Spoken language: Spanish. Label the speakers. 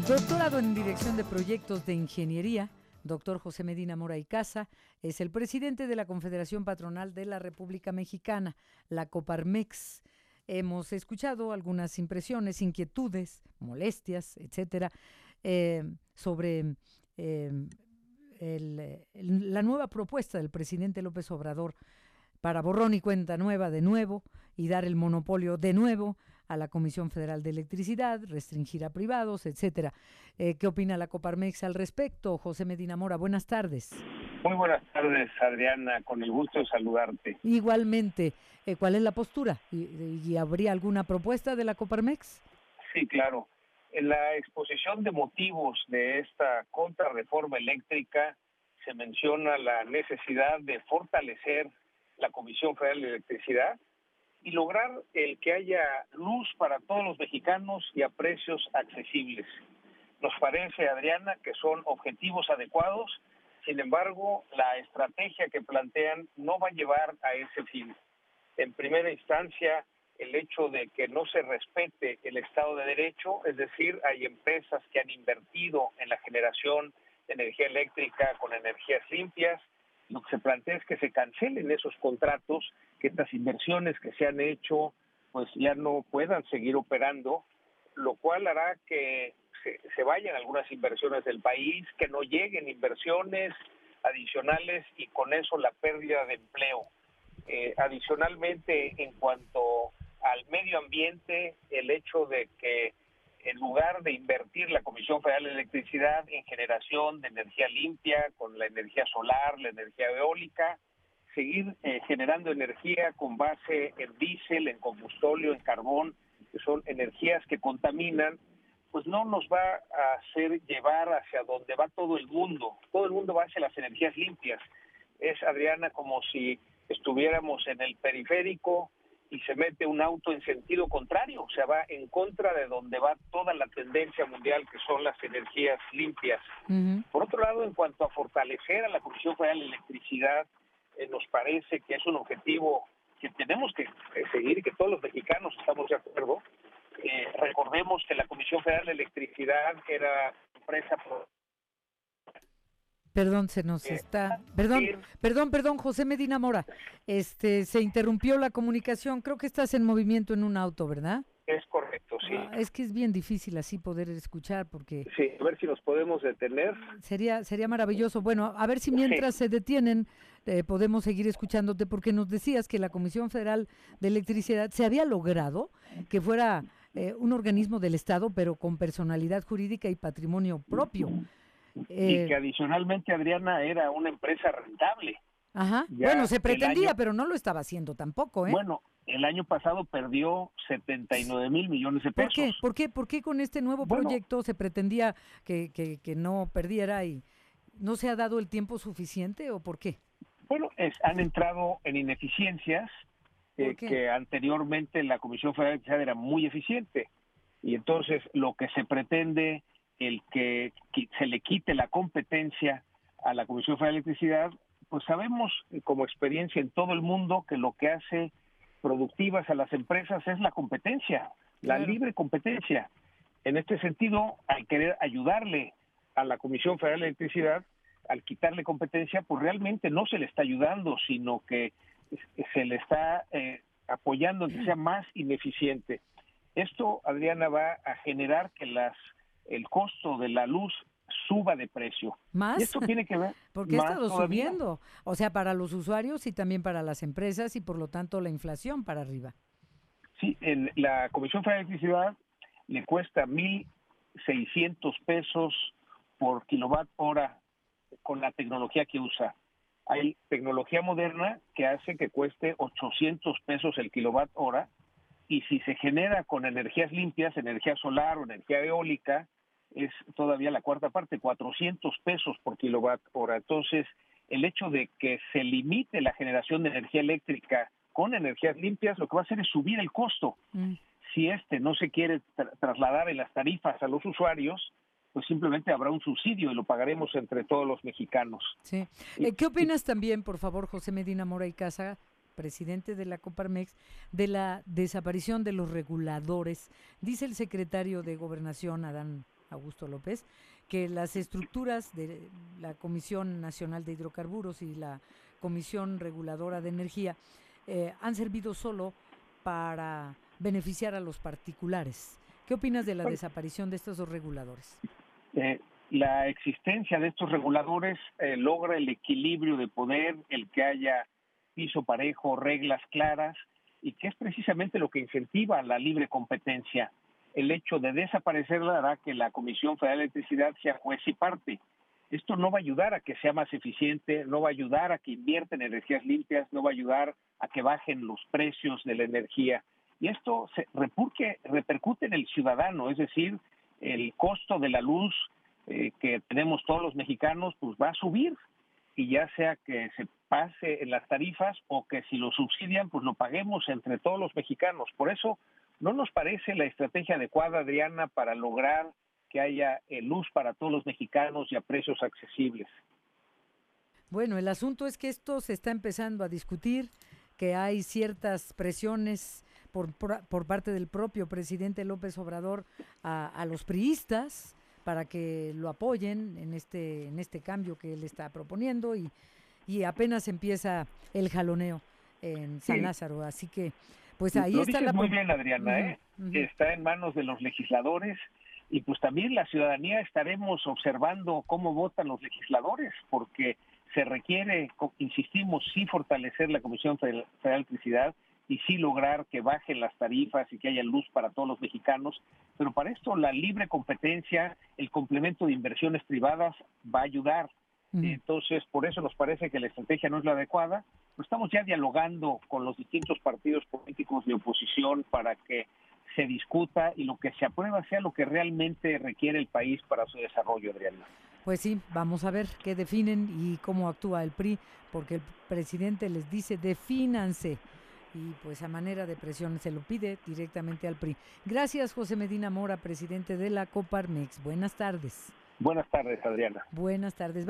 Speaker 1: Doctorado en Dirección de Proyectos de Ingeniería, doctor José Medina Mora y Casa, es el presidente de la Confederación Patronal de la República Mexicana, la Coparmex. Hemos escuchado algunas impresiones, inquietudes, molestias, etcétera, sobre la nueva propuesta del presidente López Obrador para borrón y cuenta nueva de nuevo y dar el monopolio de nuevo a la Comisión Federal de Electricidad, restringir a privados, etcétera. ¿Qué opina la Coparmex al respecto? José Medina Mora, buenas tardes.
Speaker 2: Muy buenas tardes, Adriana, con el gusto de saludarte.
Speaker 1: Igualmente, ¿cuál es la postura? ¿Y habría alguna propuesta de la Coparmex?
Speaker 2: Sí, claro. En la exposición de motivos de esta contrarreforma eléctrica se menciona la necesidad de fortalecer la Comisión Federal de Electricidad y lograr el que haya luz para todos los mexicanos y a precios accesibles. Nos parece, Adriana, que son objetivos adecuados, sin embargo, la estrategia que plantean no va a llevar a ese fin. En primera instancia, el hecho de que no se respete el Estado de Derecho, es decir, hay empresas que han invertido en la generación de energía eléctrica con energías limpias. Lo que se plantea es que se cancelen esos contratos, que estas inversiones que se han hecho pues ya no puedan seguir operando, lo cual hará que se vayan algunas inversiones del país, que no lleguen inversiones adicionales y con eso la pérdida de empleo. Adicionalmente, en cuanto al medio ambiente, el hecho de que en lugar de invertir la Comisión Federal de Electricidad en generación de energía limpia, con la energía solar, la energía eólica, seguir generando energía con base en diésel, en combustóleo, en carbón, que son energías que contaminan, pues no nos va a hacer llevar hacia donde va todo el mundo. Todo el mundo va hacia las energías limpias. Es, Adriana, como si estuviéramos en el periférico y se mete un auto en sentido contrario, o sea, va en contra de donde va toda la tendencia mundial, que son las energías limpias. Uh-huh. Por otro lado, en cuanto a fortalecer a la Comisión Federal de Electricidad, nos parece que es un objetivo que tenemos que seguir y que todos los mexicanos estamos de acuerdo. Recordemos que la Comisión Federal de Electricidad era empresa...
Speaker 1: Perdón, se nos está... Perdón, José Medina Mora. Se interrumpió la comunicación. Creo que estás en movimiento en un auto, ¿verdad?
Speaker 2: Es correcto, sí.
Speaker 1: Es que es bien difícil así poder escuchar porque...
Speaker 2: Sí, a ver si nos podemos detener.
Speaker 1: Sería maravilloso. Bueno, a ver si mientras se detienen podemos seguir escuchándote, porque nos decías que la Comisión Federal de Electricidad se había logrado que fuera un organismo del Estado, pero con personalidad jurídica y patrimonio propio.
Speaker 2: Y que adicionalmente, Adriana, era una empresa rentable.
Speaker 1: Ajá. Bueno, se pretendía, pero no lo estaba haciendo tampoco, ¿eh?
Speaker 2: Bueno, el año pasado perdió 79 mil millones de pesos.
Speaker 1: ¿Por qué con este nuevo proyecto se pretendía que no perdiera y no se ha dado el tiempo suficiente o por qué?
Speaker 2: Bueno, han entrado en ineficiencias que anteriormente la Comisión Federal de Electricidad era muy eficiente. Y entonces lo que se pretende, el que se le quite la competencia a la Comisión Federal de Electricidad, pues sabemos como experiencia en todo el mundo que lo que hace productivas a las empresas es la competencia, claro, la libre competencia. En este sentido, al querer ayudarle a la Comisión Federal de Electricidad, al quitarle competencia, pues realmente no se le está ayudando, sino que se le está apoyando en que sea más ineficiente. Esto, Adriana, va a generar que el costo de la luz suba de precio.
Speaker 1: ¿Más?
Speaker 2: Y esto tiene que ver...
Speaker 1: Porque ha estado subiendo, o sea, para los usuarios y también para las empresas y por lo tanto la inflación para arriba.
Speaker 2: Sí, la Comisión Federal de Electricidad le cuesta 1,600 pesos por kilowatt hora con la tecnología que usa. Hay tecnología moderna que hace que cueste 800 pesos el kilowatt hora, y si se genera con energías limpias, energía solar o energía eólica, es todavía la cuarta parte, 400 pesos por kilowatt hora. Entonces, el hecho de que se limite la generación de energía eléctrica con energías limpias, lo que va a hacer es subir el costo. Si no se quiere trasladar en las tarifas a los usuarios, pues simplemente habrá un subsidio y lo pagaremos entre todos los mexicanos.
Speaker 1: Sí. ¿Qué opinas también, por favor, José Medina Mora y Casa, presidente de la Coparmex, de la desaparición de los reguladores? Dice el secretario de Gobernación, Adán Augusto López, que las estructuras de la Comisión Nacional de Hidrocarburos y la Comisión Reguladora de Energía han servido solo para beneficiar a los particulares. ¿Qué opinas de la desaparición de estos dos reguladores?
Speaker 2: La existencia de estos reguladores logra el equilibrio de poder, el que haya piso parejo, reglas claras, y que es precisamente lo que incentiva la libre competencia. El hecho de desaparecerla hará que la Comisión Federal de Electricidad sea juez y parte. Esto no va a ayudar a que sea más eficiente, no va a ayudar a que invierta en energías limpias, no va a ayudar a que bajen los precios de la energía. Y esto repercute en el ciudadano, es decir, el costo de la luz que tenemos todos los mexicanos, pues va a subir, y ya sea que se pase en las tarifas o que si lo subsidian, pues lo paguemos entre todos los mexicanos. Por eso no nos parece la estrategia adecuada, Adriana, para lograr que haya luz para todos los mexicanos y a precios accesibles.
Speaker 1: Bueno, el asunto es que esto se está empezando a discutir, que hay ciertas presiones por parte del propio presidente López Obrador a los priistas para que lo apoyen en este cambio que él está proponiendo, y apenas empieza el jaloneo en San Lázaro, así que pues ahí
Speaker 2: lo
Speaker 1: está
Speaker 2: dices muy bien, Adriana, está en manos de los legisladores, y pues también la ciudadanía estaremos observando cómo votan los legisladores, porque se requiere, insistimos, sí fortalecer la Comisión Federal de Electricidad y sí lograr que bajen las tarifas y que haya luz para todos los mexicanos, pero para esto la libre competencia, el complemento de inversiones privadas va a ayudar. Entonces, por eso nos parece que la estrategia no es la adecuada. Pues estamos ya dialogando con los distintos partidos políticos de oposición para que se discuta y lo que se aprueba sea lo que realmente requiere el país para su desarrollo, Adriana.
Speaker 1: Pues sí, vamos a ver qué definen y cómo actúa el PRI, porque el presidente les dice defínanse, y pues a manera de presión se lo pide directamente al PRI. Gracias, José Medina Mora, presidente de la Coparmex. Buenas tardes.
Speaker 2: Buenas tardes, Adriana.
Speaker 1: Buenas tardes.